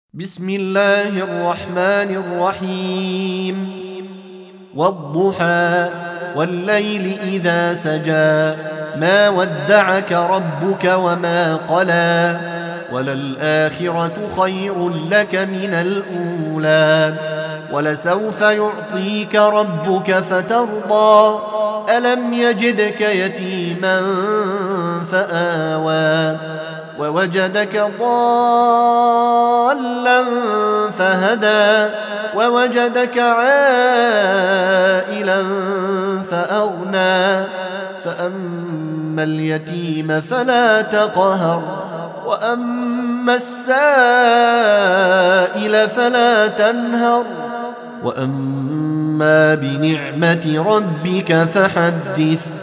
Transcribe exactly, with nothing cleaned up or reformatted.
بسم الله الرحمن الرحيم والضحى والليل إذا سجى ما ودعك ربك وما قلى وللآخرة خير لك من الأولى ولسوف يعطيك ربك فترضى ألم يجدك يتيما فآوى ووجدك ضالا فهدى ووجدك عائلا فأغنى فأما اليتيم فلا تقهر وأما السائل فلا تنهر وأما بنعمة ربك فحدث